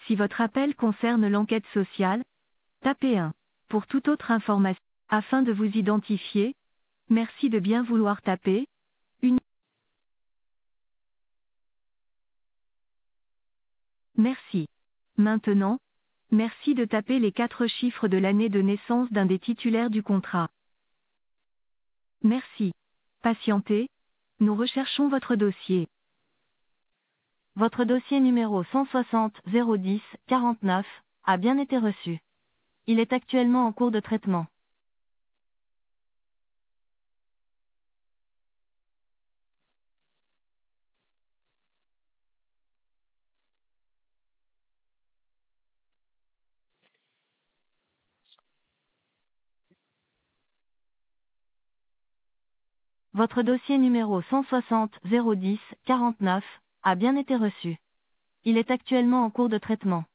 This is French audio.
Si votre appel concerne l'enquête sociale, tapez 1. Pour toute autre information, afin de vous identifier, merci de bien vouloir taper une. Merci. Maintenant, merci de taper les 4 chiffres de l'année de naissance d'un des titulaires du contrat. Merci. Patientez, nous recherchons votre dossier. Votre dossier numéro 160 010 49 a bien été reçu. Il est actuellement en cours de traitement. Votre dossier numéro 160 010 49 a bien été reçu. Il est actuellement en cours de traitement.